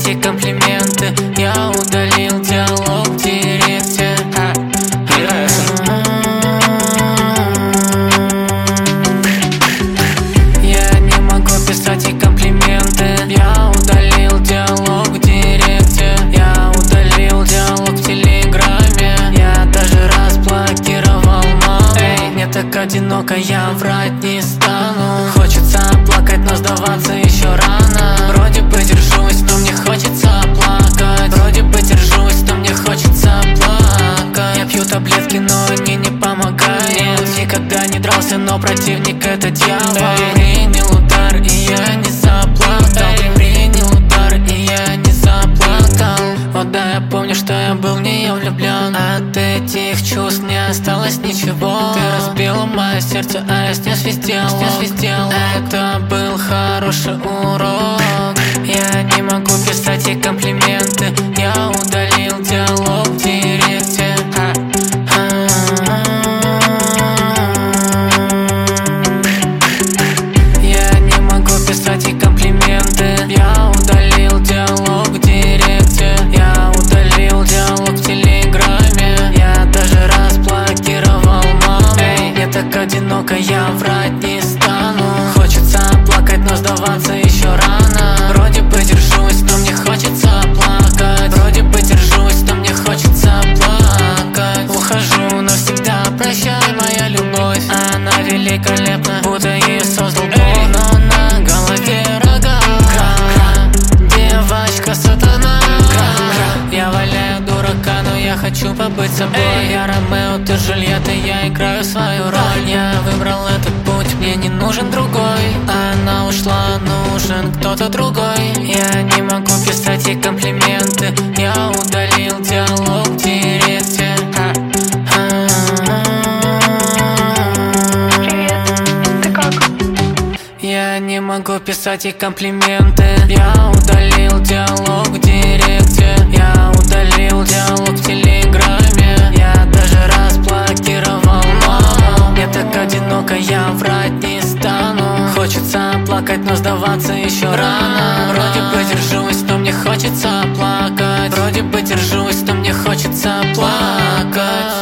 писать ей комплименты. Я удалил диалог в директе. Я не могу писать ей комплименты. Я удалил диалог в директе. Я удалил диалог в телеграме. Я даже разблокировал маму. Эй, мне так одиноко, я врать не стану. Хочется плакать, но сдаваться еще рано. Вроде бы держусь, но мне хочется плакать. Вроде бы держусь, но мне хочется плакать. Я пью таблетки, но они не помогают. Никогда не дрался, но противник это дьявол. Принял удар, и я не заплакал. Принял удар, и я не заплакал. Вот да, я помню, что я был в нее влюблен. От этих чувств не осталось ничего. Ты разбила мое сердце, а я с ней свистел. Это был хороший урок. Я не могу писать ей комплименты. Я удалил диалог в директе. Я не могу писать ей комплименты. Я удалил диалог в директе. Я удалил диалог в телеграме. Я даже разблокировал маму. Эй, мне так одиноко, я врать не стану. Хочется плакать, но сдаваться еще рано. Вроде бы держусь, но мне хочется плакать. Вроде бы держусь, но мне хочется плакать. Ухожу навсегда, прощай, моя любовь. Она великолепна, будто ее создал Бог. Но на голове рога. Девочка сатана. Я валяю дурака, но я хочу побыть собой. Я Ромео, ты Джульетта, я играю свою роль. Я выбрал этот путь, мне не нужен другой. Она ушла, нужен кто-то другой. Я не могу писать ей комплименты. Я удалил диалог в директе. Привет, ты как? Я не могу писать ей комплименты. Я удалил диалог в директе. Я удалил диалог в телеграме. Я даже разблокировал маму. Мне так одиноко, я врать не стану. Хочется плакать, но сдаваться еще рано. Вроде бы держусь, но мне хочется плакать. Вроде бы держусь, но мне хочется плакать.